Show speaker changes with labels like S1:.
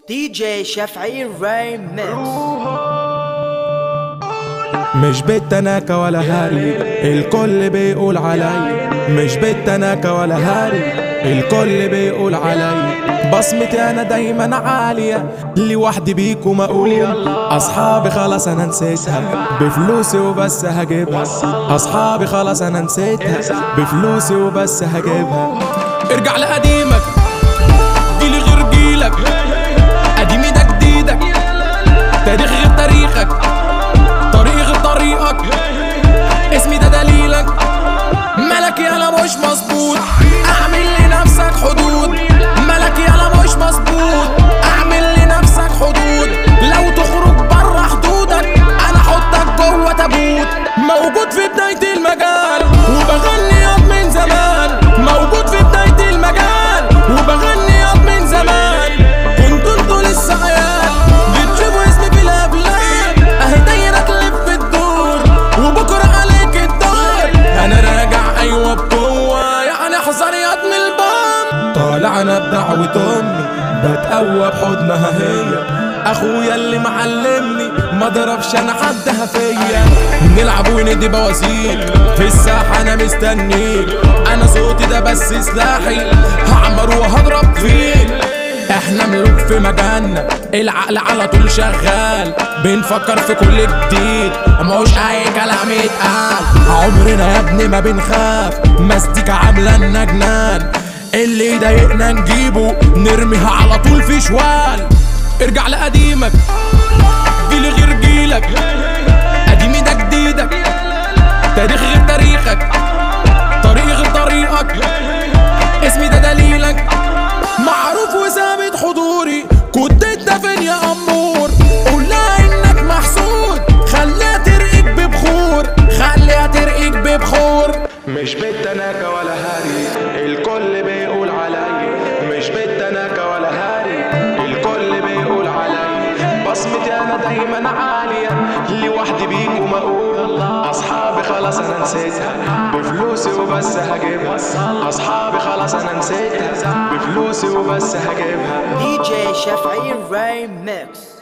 S1: دي جي شافعي ريميكس.
S2: مش بالتناكة ولا هاري، الكل بيقول علي. مش بالتناكة ولا هاري، الكل بيقول علي. بصمتي انا دايما عالية، لوحدي بيكو مقولة. اصحابي خلاص انا نسيتها، بفلوسي وبس هجيبها. اصحابي خلاص انا نسيتها، بفلوسي وبس هجيبها. ارجع لقديمك، جيلي غير جيلك، قديمي ده جديدك، تاريخ غير تاريخك، طريقي غير طريقك، اسمي ده دليلك. ملكي انا مش مظبوط، اعمل لنفسك حدود. ملكي انا مش مظبوط، اعمل لنفسك حدود. لو تخرج بره حدودك انا احطك جوه تابوت. موجود في بداية المجال وبغني ياض من زمان. موجود في بداية المجال وبغني ياض من زمان. كنتوا انتوا لسه عيال بتشوفوا اسمي في الافلام. اهي دايرة تلف الدور وبكره عليك الدور. انا راجع ايوه بقوة، يعني احذر ياض من البام. طالع انا بدعوة امي، بتقوى بحضنها هي. اخويا اللي معلمني ما ضربش انا حدها فيا. نلعب وندي بواسيك في الساحة انا مستنيك. انا صوتي ده بس سلاحي، هعمر وهضرب فيك. احنا ملوك في مجالنا، العقل على طول شغال. بنفكر في كل جديد، مش اي كلام يتقال. عمرنا يا ابني ما بنخاف، مزيكا عاملة لنا جنان. اللي يضايقنا نجيبه نرميها على طول في شوال. ارجع لقديمك، جيلي غير جيلك، قديمي ده جديدك، تاريخ غير تاريخك، طريقي غير طريقك، اسمي ده دليلك. معروف وثابت حضوري، كنت انت فين يا امور؟ قولها انك محسود، خليها ترقيك ببخور، خليها ترقيك ببخور. مش بالتناكة ولا هاري، الكل بيقول علي. مش بالتناكة ولا هاري، الكل بيقول علي. بصمتي انا دايما عالية، لوحدي بيكو مقول. اصحابي خلاص انا نسيتها، بفلوسي وبس هجيبها. اصحابي خلاص انا نسيتها، بفلوسي وبس هجيبها.
S1: دي جي شافعي ريميكس.